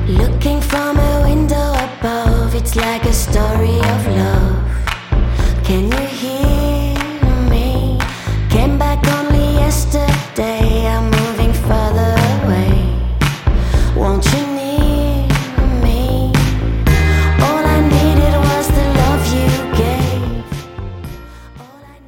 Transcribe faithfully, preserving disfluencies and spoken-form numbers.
Looking from a window above, it's like a story of love. Can you hear?